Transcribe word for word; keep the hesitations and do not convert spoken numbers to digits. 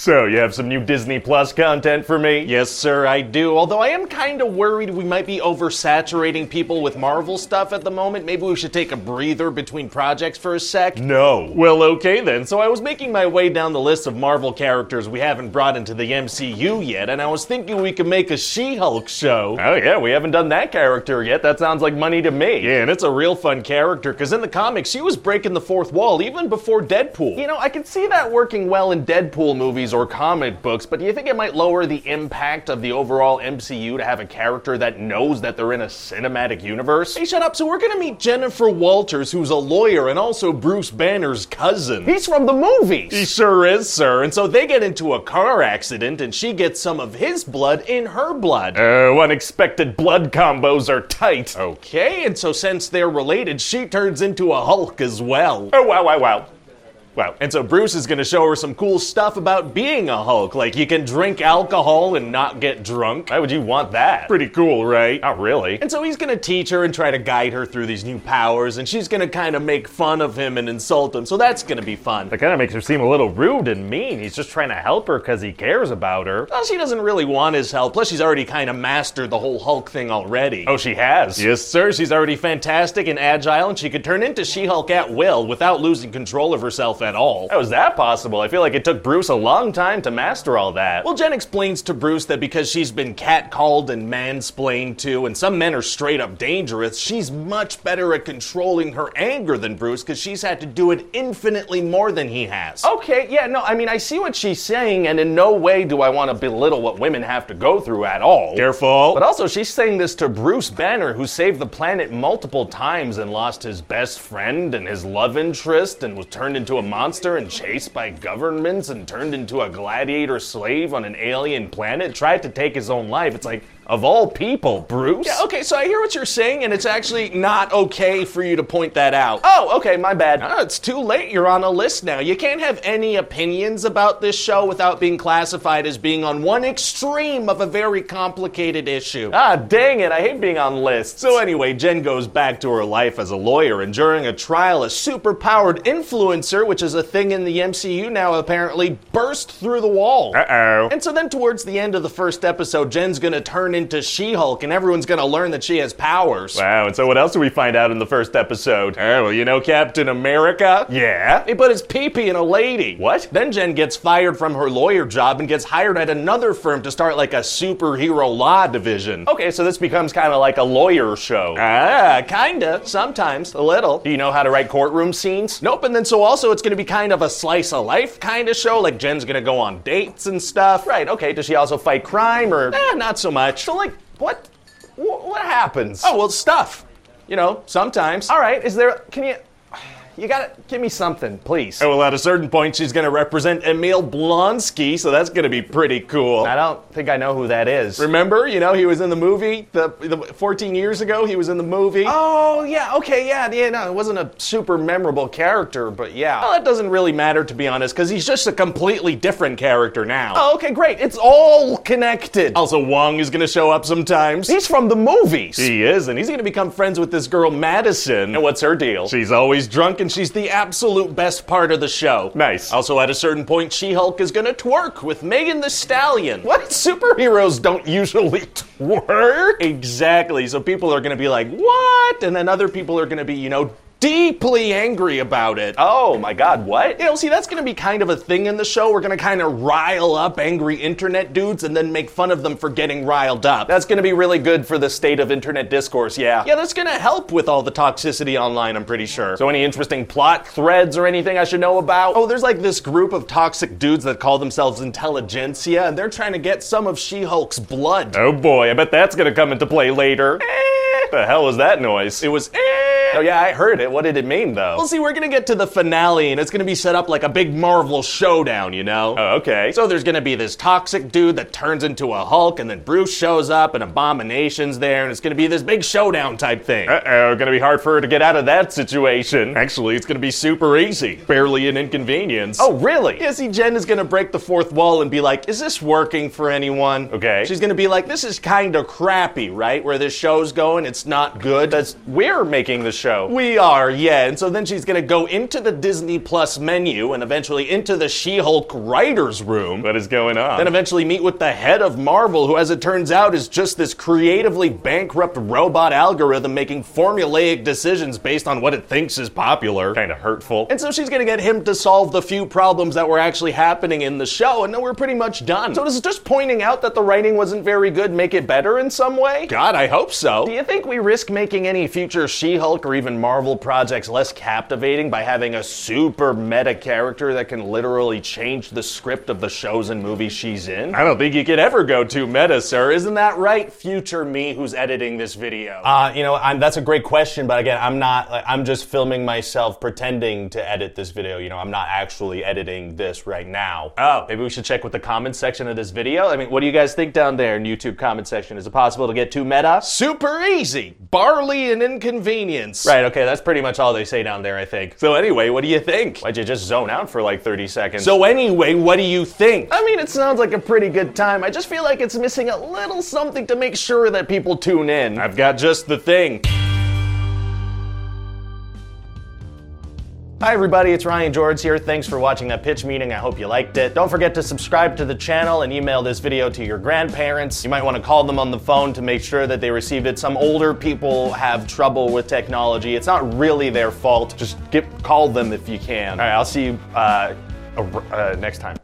So, you have some new Disney Plus content for me? Yes, sir, I do. Although I am kind of worried we might be oversaturating people with Marvel stuff at the moment. Maybe we should take a breather between projects for a sec. No. Well, okay then. So I was making my way down the list of Marvel characters we haven't brought into the M C U yet, and I was thinking we could make a She-Hulk show. Oh yeah, we haven't done that character yet. That sounds like money to me. Yeah, and it's a real fun character, because in the comics, she was breaking the fourth wall even before Deadpool. You know, I can see that working well in Deadpool movies or comic books, but do you think it might lower the impact of the overall M C U to have a character that knows that they're in a cinematic universe? Hey, shut up. So we're gonna meet Jennifer Walters, who's a lawyer and also Bruce Banner's cousin. He's from the movies. He sure is, sir. And so they get into a car accident and she gets some of his blood in her blood. Oh, unexpected blood combos are tight. Okay, and so since they're related, she turns into a Hulk as well. Oh, wow, wow, wow. Wow. And so Bruce is going to show her some cool stuff about being a Hulk, like you can drink alcohol and not get drunk. Why would you want that? Pretty cool, right? Not really. And so he's going to teach her and try to guide her through these new powers, and she's going to kind of make fun of him and insult him, so that's going to be fun. That kind of makes her seem a little rude and mean. He's just trying to help her because he cares about her. Well, she doesn't really want his help, plus she's already kind of mastered the whole Hulk thing already. Oh, she has? Yes, sir. She's already fantastic and agile, and she could turn into She-Hulk at will without losing control of herself at all. How is that possible? I feel like it took Bruce a long time to master all that. Well, Jen explains to Bruce that because she's been catcalled and mansplained to, and some men are straight up dangerous, she's much better at controlling her anger than Bruce because she's had to do it infinitely more than he has. Okay, yeah, no, I mean, I see what she's saying, and in no way do I want to belittle what women have to go through at all. Careful. But also, she's saying this to Bruce Banner, who saved the planet multiple times and lost his best friend and his love interest and was turned into a monster and chased by governments and turned into a gladiator slave on an alien planet, tried to take his own life. It's like, of all people, Bruce? Yeah, okay, so I hear what you're saying, and it's actually not okay for you to point that out. Oh, okay, my bad. Oh, it's too late. You're on a list now. You can't have any opinions about this show without being classified as being on one extreme of a very complicated issue. Ah, dang it, I hate being on lists. So anyway, Jen goes back to her life as a lawyer, and during a trial, a super-powered influencer, which is a thing in the M C U now apparently, burst through the wall. Uh-oh. And so then towards the end of the first episode, Jen's gonna turn into She-Hulk, and everyone's gonna learn that she has powers. Wow, and so what else do we find out in the first episode? Oh, well, you know Captain America? Yeah? He put his pee-pee in a lady. What? Then Jen gets fired from her lawyer job and gets hired at another firm to start like a superhero law division. Okay, so this becomes kind of like a lawyer show. Ah, kinda. Sometimes. A little. Do you know how to write courtroom scenes? Nope, and then so also it's gonna be kind of a slice of life kind of show, like Jen's gonna go on dates and stuff. Right, okay, does she also fight crime or? Eh, not so much. So like, what? What happens? Oh, well, stuff. You know, sometimes. All right, is there, can you, you gotta give me something, please. Oh, well, at a certain point, she's gonna represent Emil Blonsky, so that's gonna be pretty cool. I don't think I know who that is. Remember, you know, he was in the movie, the, the fourteen years ago, he was in the movie. Oh, yeah, okay, yeah, yeah, no, it wasn't a super memorable character, but yeah. Well, that doesn't really matter, to be honest, because he's just a completely different character now. Oh, okay, great, it's all connected. Also, Wong is gonna show up sometimes. He's from the movies. He is, and he's gonna become friends with this girl, Madison. And what's her deal? She's always drunk, and she's the absolute best part of the show. Nice. Also, at a certain point, She-Hulk is gonna twerk with Megan Thee Stallion. What? Superheroes don't usually twerk? Exactly. So people are gonna be like, what? And then other people are gonna be, you know, deeply angry about it. Oh my god, what? You know, see, that's gonna be kind of a thing in the show. We're gonna kind of rile up angry internet dudes and then make fun of them for getting riled up. That's gonna be really good for the state of internet discourse, yeah. Yeah, that's gonna help with all the toxicity online, I'm pretty sure. So any interesting plot threads or anything I should know about? Oh, there's like this group of toxic dudes that call themselves intelligentsia, and they're trying to get some of She-Hulk's blood. Oh boy, I bet that's gonna come into play later. Eh. The hell was that noise? It was eh. Oh yeah, I heard it. What did it mean though? Well, see, we're gonna get to the finale, and it's gonna be set up like a big Marvel showdown, you know? Oh, okay. So there's gonna be this toxic dude that turns into a Hulk, and then Bruce shows up, and Abomination's there, and it's gonna be this big showdown type thing. Uh-oh, gonna be hard for her to get out of that situation. Actually, it's gonna be super easy. Barely an inconvenience. Oh, really? Yeah, see, Jen is gonna break the fourth wall and be like, is this working for anyone? Okay. She's gonna be like, this is kinda crappy, right? Where this show's going, it's not good. That's, we're making the show. We are, yeah. And so then she's gonna go into the Disney Plus menu and eventually into the She-Hulk writer's room. What is going on? Then eventually meet with the head of Marvel, who, as it turns out, is just this creatively bankrupt robot algorithm making formulaic decisions based on what it thinks is popular. Kinda hurtful. And so she's gonna get him to solve the few problems that were actually happening in the show, and then we're pretty much done. So does just pointing out that the writing wasn't very good make it better in some way? God, I hope so. Do you think we risk making any future She-Hulk or even Marvel projects less captivating by having a super meta character that can literally change the script of the shows and movies she's in? I don't think you could ever go too meta, sir. Isn't that right, future me who's editing this video? Uh, you know, I'm, that's a great question, but again, I'm not, like, I'm just filming myself pretending to edit this video. You know, I'm not actually editing this right now. Oh, maybe we should check with the comments section of this video? I mean, what do you guys think down there in YouTube comment section? Is it possible to get too meta? Super easy. Barley and inconvenience. Right, okay, that's pretty much all they say down there, I think. So anyway, what do you think? Why'd you just zone out for like thirty seconds? So anyway, what do you think? I mean, it sounds like a pretty good time. I just feel like it's missing a little something to make sure that people tune in. I've got just the thing. Hi everybody, it's Ryan George here. Thanks for watching that pitch meeting. I hope you liked it. Don't forget to subscribe to the channel and email this video to your grandparents. You might want to call them on the phone to make sure that they received it. Some older people have trouble with technology. It's not really their fault. Just get, call them if you can. All right, I'll see you uh, uh, next time.